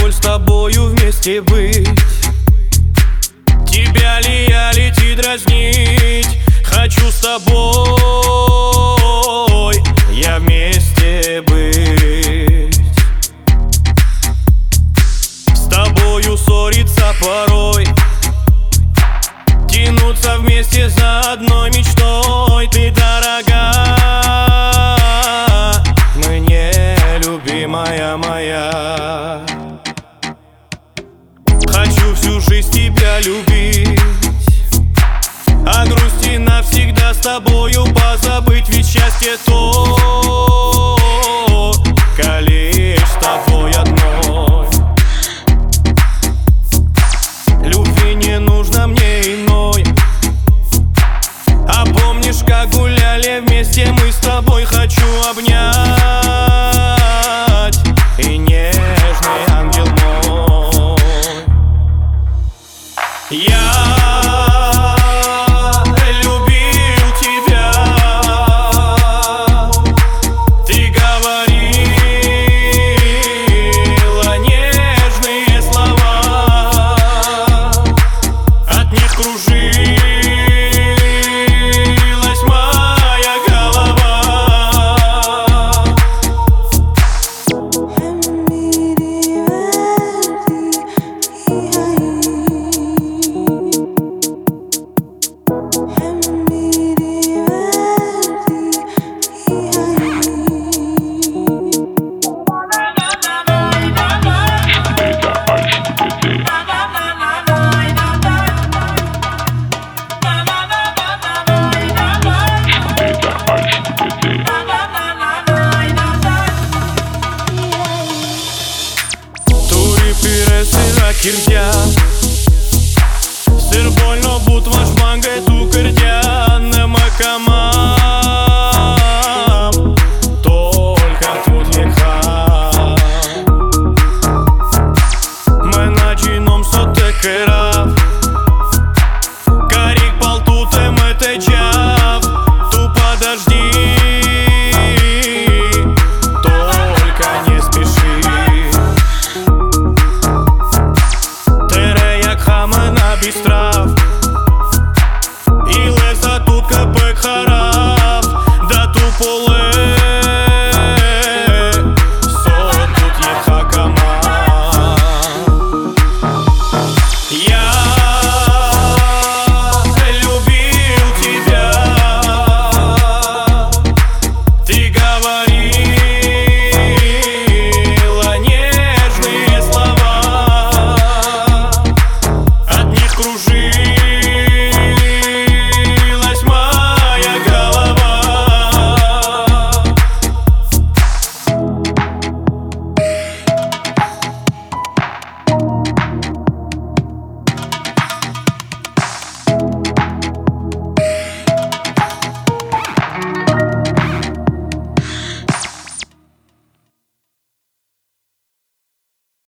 боль с тобою вместе быть. Тебя ли я лети дразнить? Хочу с тобой я вместе быть. С тобою ссориться порой, тянуться вместе за одной мечтой. Ты дорога мне, любимая моя. Хочу всю жизнь тебя любить, о грусти навсегда с тобою позабыть. Ведь счастье только лишь с тобой одной. Любви не нужно мне иной. А помнишь, как гуляли вместе мы с тобой? Хочу обнять, и нежный ангел мой. Я любил тебя, ты говорила нежные слова, от них кружилась моя голова. Kirja